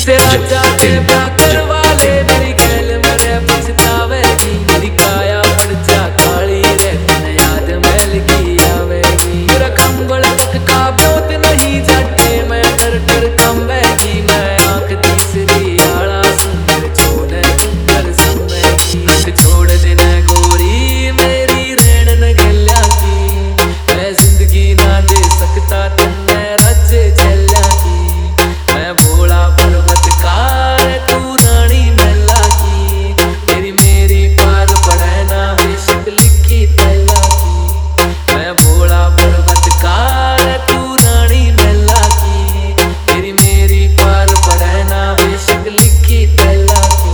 तेरा जाके ब्याह करवा ले मेरी गैल मेरे पछतावेगी। मेरी काया पड़ जा काली रे तने याद मैल की आवेगी। मेरा खंबल तक का ब्योत नहीं जाटे मैं डर डर कंबेगी। मैं आंख तीसरी आला सुंदर छोने सुंदर सुनेगी। आंख छोड़ देना गोरी मेरी रेण न गल्या की। मैं जिंदगी ना दे सकता तन्ने राज्य चल्या की। मैं भोला पर्वत कार तू रानी मैला की। तेरी मेरी पार पड़े ना बेशक लिखी तैला की। मैं भोला पर्वत कार तू रानी मैला की। तेरी मेरी पार पड़े ना बेशक लिखी तैला की।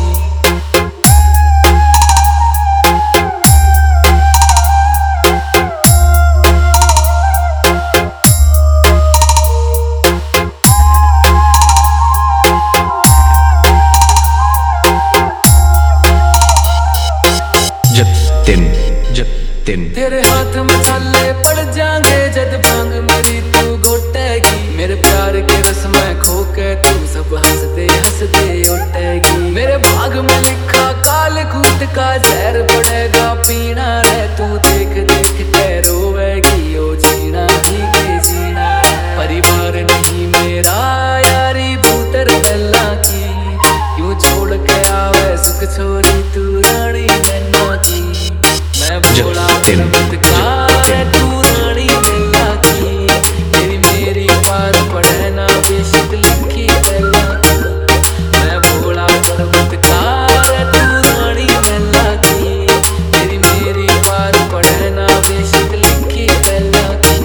तेरे हाथ में छाले पड़ जाएंगे जद भांग मेरी तू गोटेगी। मेरे प्यार के रस में खो के तू सब हंसते हंसते उठेगी। मेरे भाग में लिखा काल कूट का जहर पड़ेगा पीना रे तू देख देख के रोवेगी। ओ जीना ही के जीना परिवार नहीं मेरा यारी भूतर गल्ला की। क्यों छोड़ के आवे सुख छोरी तू रानी मैना की। मैं भोला पर्वत कार तू रानी मैला की। तेरी मेरी पार पड़े ना बेशक लिखी तैला की। मैं भोला पर्वत कार तू रानी मैला की। तेरी मेरी पार पड़े ना बेशक लिखी तैला की।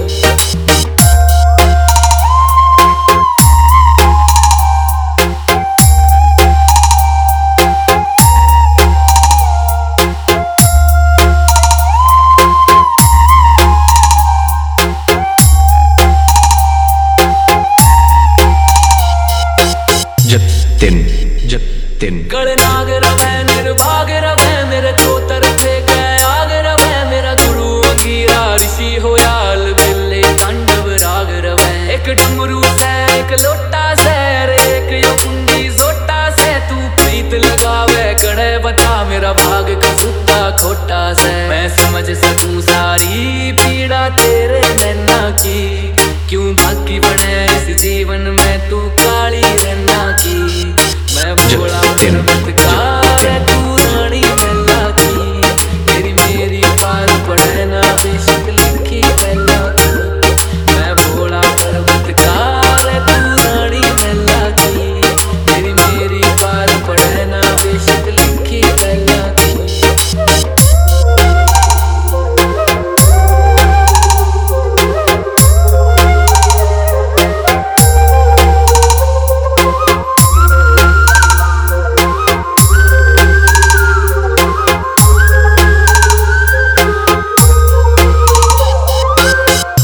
गणनाग रवे निर्भाग रवे मेरे चौतर थे कै आग रवे। मेरा गुरु अंगीरा ऋषि होया अलबेले तांडव राग रवे। एक डमरू से एक लोटा से एक यो कुंडी जोटा से तू प्रीत लगावे कड़े बता मेरा भाग का सुता खोटा से। मैं समझ सकूं सारी पीड़ा तेरे नैना की। क्यों भागी बने इस जीवन में तू काली रन्ना की। मैं भोला पर्वत कार तू रानी मैला की। तेरी मेरी पार पड़े ना बेशक लिखी तैला की। मैं भोला पर्वत कार तू रानी मैला की। तेरी मेरी पार पड़े ना बेशक लिखी तैला की।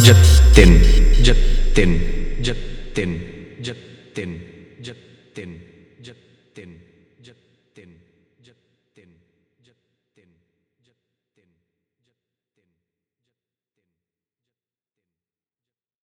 Jep tin